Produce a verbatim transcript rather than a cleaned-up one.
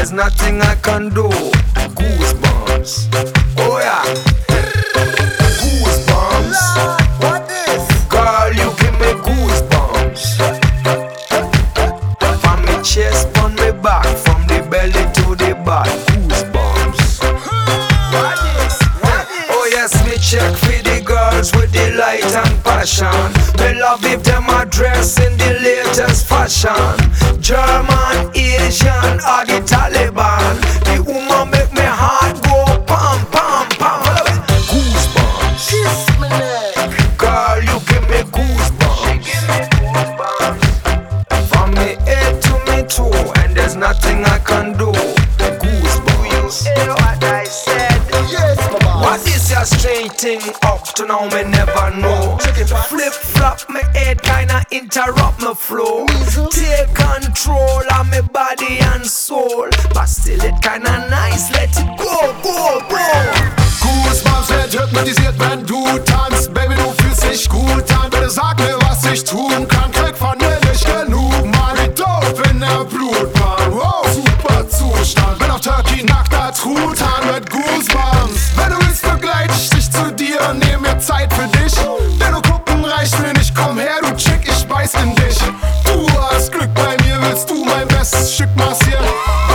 there's nothing I can do. Goosebumps. Oh yeah. Goosebumps. What is? Girl, you give me goosebumps. From me chest, on me back, from the belly to the back. Goosebumps. What is? What is? Oh yes, me check for the girls with the light and passion. Me love if them are dressed in the latest fashion. German, Asian, or the Taliban. The woman make me heart go pam pam pam. Goosebumps. Kiss me neck. Girl, you give me goosebumps. From me head to me toe, and there's nothing I can do. Goosebumps. Hear what I said? Yes, mama. What is your strange thing up to now? Me never know. Flip flop, me head kinda interrupt my flow. Take control of me body and soul, but still it kinda nice. Let it go, go, go. Goosebumps wird hypnotisiert, wenn du tanzt. Baby, du fühlst dich gut an. Bitte sag mir, was ich tun kann. Krieg von mir nicht genug, Mann. Wie dope in der Blutbahn. Wow, super Zustand. Bin auf Turkey, nackter Truthahn mit Goosebumps. Wenn du willst, begleite ich dich zu dir und nehm mir Zeit für dich. Denn nur gucken reicht mir nicht. Komm her, du Chick, ich beiß in dich. Du hast Glück, bei mir willst du mein bestes Stück massieren.